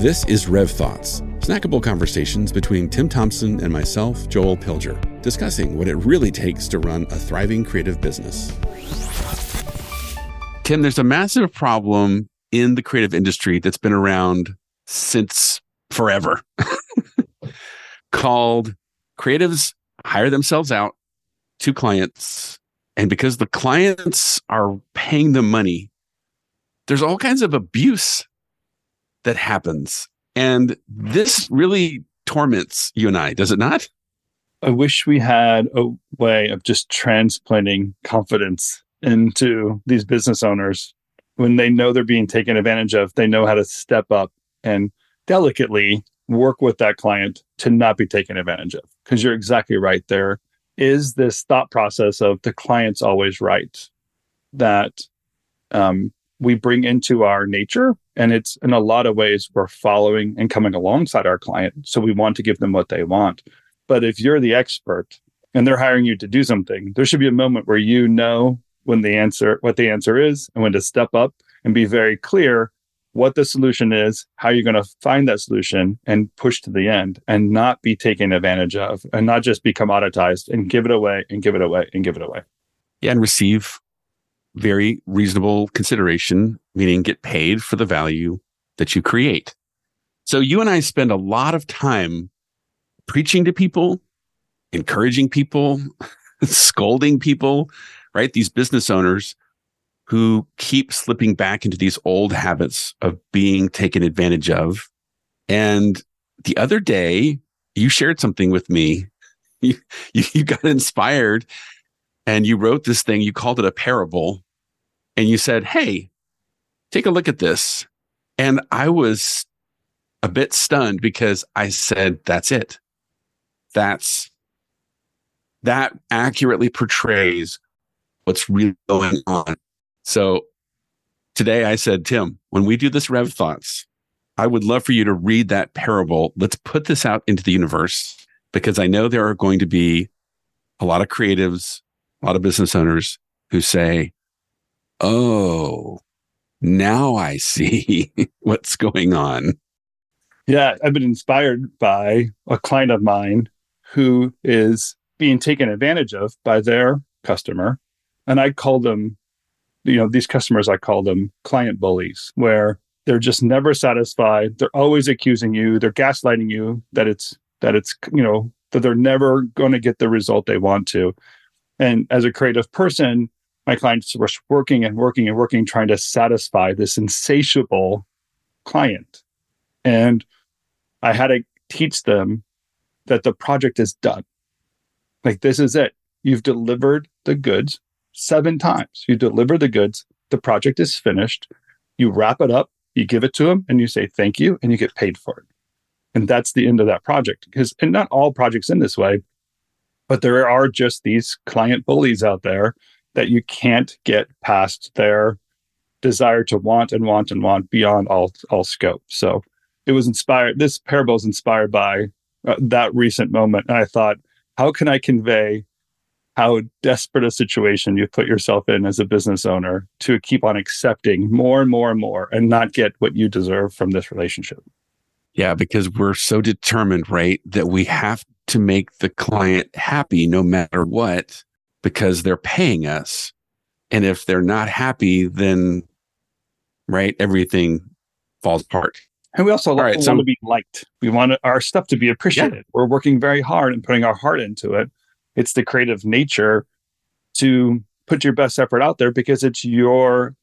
This is Rev Thoughts, snackable conversations between Tim Thompson and myself, Joel Pilger, discussing what it really takes to run a thriving creative business. Tim, there's a massive problem in the creative industry that's been around since forever called creatives hire themselves out to clients. And because the clients are paying them money, there's all kinds of abuse that happens. And this really torments you and I, does it not? I wish we had a way of just transplanting confidence into these business owners. When they know they're being taken advantage of, they know how to step up and delicately work with that client to not be taken advantage of. Because you're exactly right. There is this thought process of the client's always right that we bring into our nature. And it's in a lot of ways, we're following and coming alongside our client. So we want to give them what they want. But if you're the expert and they're hiring you to do something, there should be a moment where you know what the answer is, and when to step up and be very clear what the solution is, how you're going to find that solution and push to the end, and not be taken advantage of, and not just be commoditized and give it away and give it away and give it away. Yeah, and receive very reasonable consideration, meaning get paid for the value that you create. So you and I spend a lot of time preaching to people, encouraging people, scolding people, right? These business owners who keep slipping back into these old habits of being taken advantage of. And the other day, you shared something with me. You got inspired and you wrote this thing. You called it a parable. And you said, hey, take a look at this. And I was a bit stunned because I said, that's it. That accurately portrays what's really going on. So today I said, Tim, when we do this Rev Thoughts, I would love for you to read that parable. Let's put this out into the universe, because I know there are going to be a lot of creatives, a lot of business owners who say, oh, now I see what's going on. Yeah, I've been inspired by a client of mine who is being taken advantage of by their customer. And I call them, these customers, I call them client bullies, where they're just never satisfied. They're always accusing you. They're gaslighting you that they're never going to get the result they want to. And as a creative person, my clients were working and working and working, trying to satisfy this insatiable client. And I had to teach them that the project is done. Like, this is it. You've delivered the goods 7 times. You deliver the goods. The project is finished. You wrap it up. You give it to them and you say thank you, and you get paid for it. And that's the end of that project. And not all projects in this way, but there are just these client bullies out there that you can't get past their desire to want and want and want beyond all scope. So it was inspired. This parable is inspired by that recent moment. And I thought, how can I convey how desperate a situation you put yourself in as a business owner to keep on accepting more and more and more and not get what you deserve from this relationship? Yeah, because we're so determined, right, that we have to make the client happy no matter what, because they're paying us. And if they're not happy, then, right, everything falls apart. And we also want to be liked. We want our stuff to be appreciated. Yeah. We're working very hard and putting our heart into it. It's the creative nature to put your best effort out there, because it's you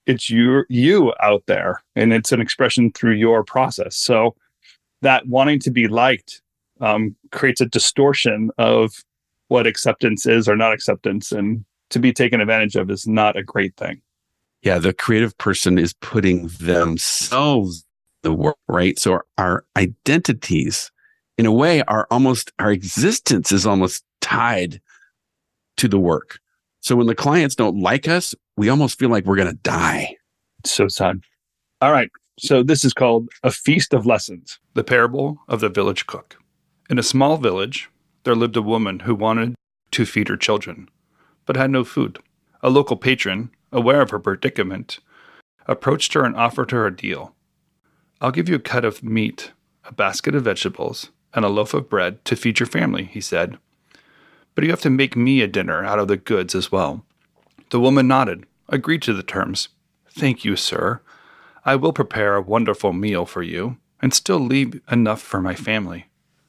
out there, and it's an expression through your process. So that wanting to be liked creates a distortion of what acceptance is or not acceptance, and to be taken advantage of is not a great thing. Yeah, the creative person is putting themselves the work, right? So our identities, in a way, our existence is almost tied to the work. So when the clients don't like us, we almost feel like we're going to die. It's so sad. All right. So this is called A Feast of Lessons, the parable of the village cook. In a small village, there lived a woman who wanted to feed her children, but had no food. A local patron, aware of her predicament, approached her and offered her a deal. "I'll give you a cut of meat, a basket of vegetables, and a loaf of bread to feed your family," he said. "But you have to make me a dinner out of the goods as well." The woman nodded, agreed to the terms. "Thank you, sir. I will prepare a wonderful meal for you and still leave enough for my family."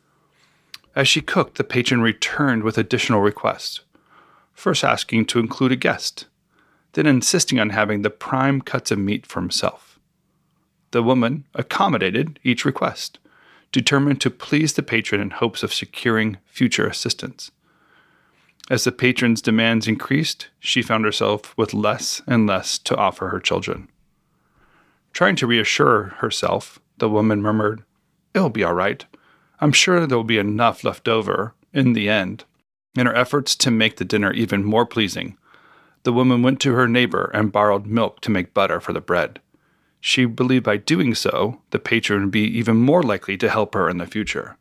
As she cooked, the patron returned with additional requests, first asking to include a guest, then insisting on having the prime cuts of meat for himself. The woman accommodated each request, determined to please the patron in hopes of securing future assistance. As the patron's demands increased, she found herself with less and less to offer her children. Trying to reassure herself, the woman murmured, "It'll be all right. I'm sure there will be enough left over in the end." In her efforts to make the dinner even more pleasing, the woman went to her neighbor and borrowed milk to make butter for the bread. She believed by doing so, the patron would be even more likely to help her in the future.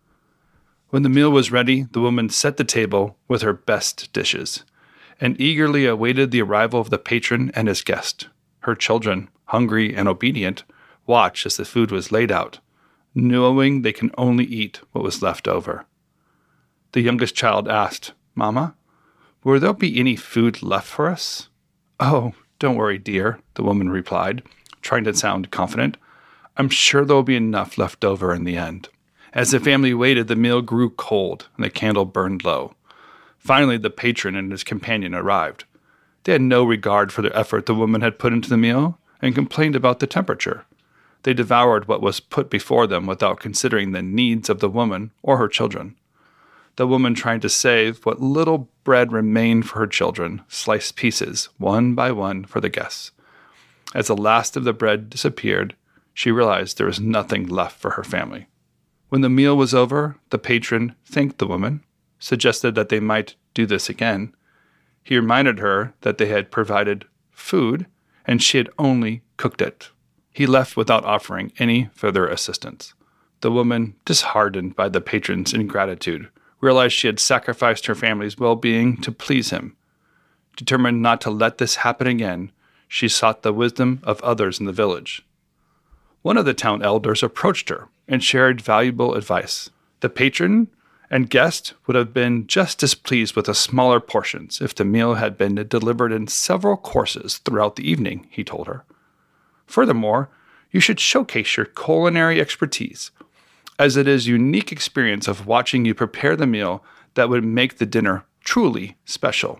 When the meal was ready, the woman set the table with her best dishes and eagerly awaited the arrival of the patron and his guest. Her children, hungry and obedient, watched as the food was laid out, knowing they can only eat what was left over. The youngest child asked, "Mama, will there be any food left for us?" "Oh, don't worry, dear," the woman replied, trying to sound confident. "I'm sure there will be enough left over in the end." As the family waited, the meal grew cold and the candle burned low. Finally, the patron and his companion arrived. They had no regard for the effort the woman had put into the meal and complained about the temperature. They devoured what was put before them without considering the needs of the woman or her children. The woman, trying to save what little bread remained for her children, sliced pieces, one by one, for the guests. As the last of the bread disappeared, she realized there was nothing left for her family. When the meal was over, the patron thanked the woman, suggested that they might do this again. He reminded her that they had provided food and she had only cooked it. He left without offering any further assistance. The woman, disheartened by the patron's ingratitude, realized she had sacrificed her family's well-being to please him. Determined not to let this happen again, she sought the wisdom of others in the village. One of the town elders approached her and shared valuable advice. The patron and guest would have been just as pleased with the smaller portions if the meal had been delivered in several courses throughout the evening, he told her. Furthermore, you should showcase your culinary expertise, as it is a unique experience of watching you prepare the meal that would make the dinner truly special.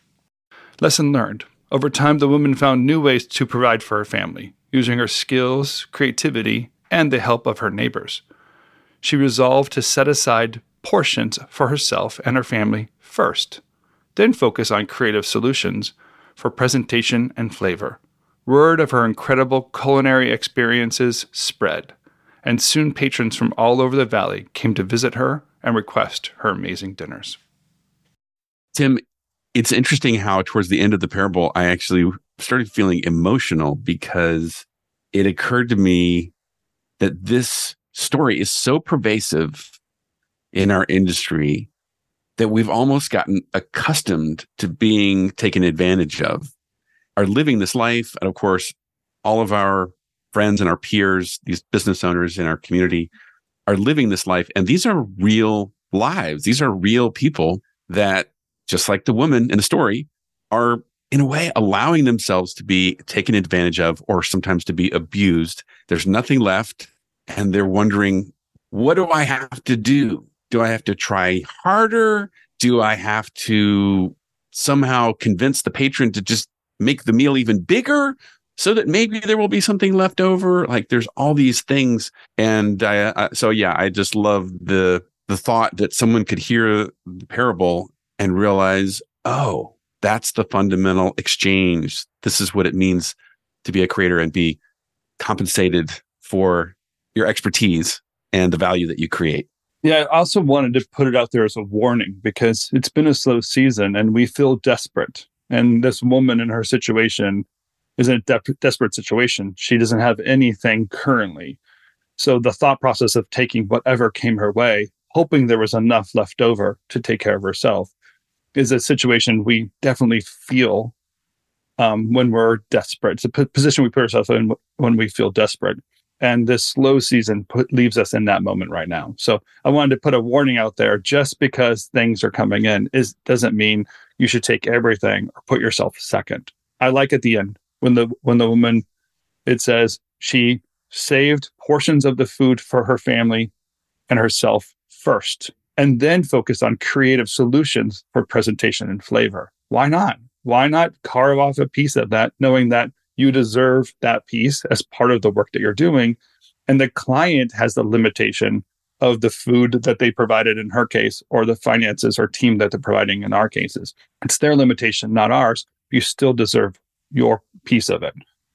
Lesson learned. Over time, the woman found new ways to provide for her family, using her skills, creativity, and the help of her neighbors. She resolved to set aside portions for herself and her family first, then focus on creative solutions for presentation and flavor. Word of her incredible culinary experiences spread, and soon patrons from all over the valley came to visit her and request her amazing dinners. Tim, it's interesting how towards the end of the parable, I actually started feeling emotional because it occurred to me that this story is so pervasive in our industry that we've almost gotten accustomed to being taken advantage of, are living this life. And of course, all of our friends and our peers, these business owners in our community, are living this life. And these are real lives. These are real people that, just like the woman in the story, are in a way allowing themselves to be taken advantage of or sometimes to be abused. There's nothing left. And they're wondering, what do I have to do? Do I have to try harder? Do I have to somehow convince the patron to just make the meal even bigger so that maybe there will be something left over? Like, there's all these things. And I just love the thought that someone could hear the parable and realize, oh, that's the fundamental exchange. This is what it means to be a creator and be compensated for your expertise and the value that you create. Yeah, I also wanted to put it out there as a warning because it's been a slow season and we feel desperate. And this woman in her situation is in a desperate situation. She doesn't have anything currently. So the thought process of taking whatever came her way, hoping there was enough left over to take care of herself, is a situation we definitely feel when we're desperate. It's a position we put ourselves in when we feel desperate. And this slow season leaves us in that moment right now. So I wanted to put a warning out there. Just because things are coming in doesn't mean you should take everything or put yourself second. I like at the end when the woman, it says she saved portions of the food for her family and herself first, and then focused on creative solutions for presentation and flavor. Why not? Why not carve off a piece of that, knowing that you deserve that piece as part of the work that you're doing? And the client has the limitation of the food that they provided in her case, or the finances or team that they're providing in our cases. It's their limitation, not ours. You still deserve your piece of it.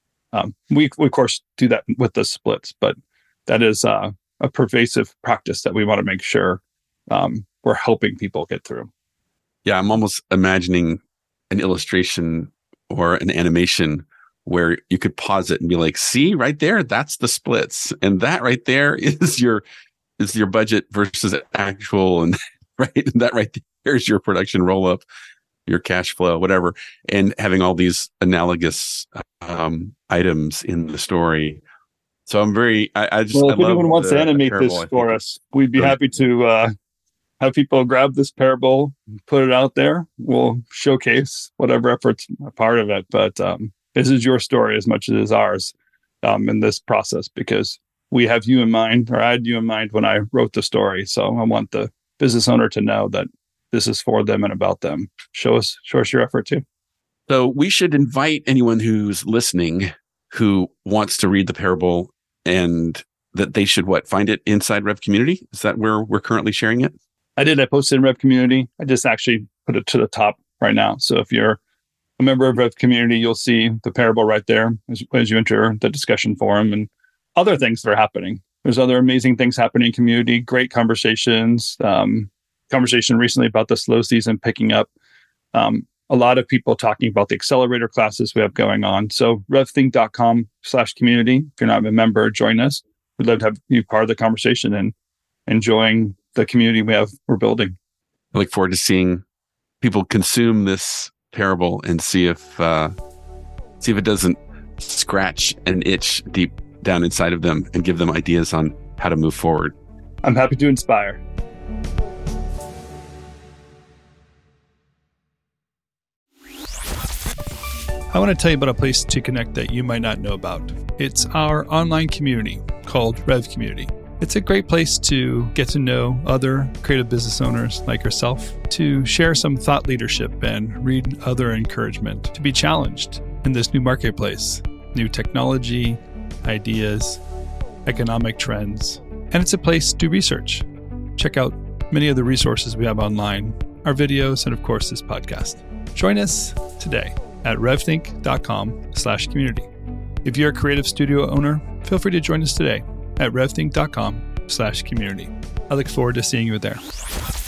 We of course do that with the splits, but that is a pervasive practice that we want to make sure we're helping people get through. Yeah, I'm almost imagining an illustration or an animation where you could pause it and be like, see right there, that's the splits. And that right there is your budget versus actual. And right, and that right there is your production roll up, your cash flow, whatever. And having all these analogous items in the story. So I'm very, if anyone wants to animate this for us, we'd be happy to have people grab this parable, put it out there. We'll showcase whatever effort's a part of it. But this is your story as much as it is ours in this process, because we have you in mind, or I had you in mind when I wrote the story. So I want the business owner to know that this is for them and about them. Show us your effort too. So we should invite anyone who's listening who wants to read the parable, and that they should find it inside Rev Community. Is that where we're currently sharing it? I posted in Rev Community. I just actually put it to the top right now. So if you're a member of Rev Community, you'll see the parable right there as you enter the discussion forum, and other things that are happening. There's other amazing things happening in community, great conversations. Conversation recently about the slow season picking up. A lot of people talking about the accelerator classes we have going on. So revthink.com/community. If you're not a member, join us. We'd love to have you part of the conversation and enjoying the community we're building. I look forward to seeing people consume this parable and see if it doesn't scratch an itch deep down inside of them and give them ideas on how to move forward. I'm happy to inspire. I want to tell you about a place to connect that you might not know about. It's our online community called Rev Community. It's a great place to get to know other creative business owners like yourself, to share some thought leadership and read other encouragement, to be challenged in this new marketplace, new technology, ideas, economic trends. And it's a place to research. Check out many of the resources we have online, our videos, and of course, this podcast. Join us today at revthink.com/community. If you're a creative studio owner, feel free to join us today at revthink.com/community. I look forward to seeing you there.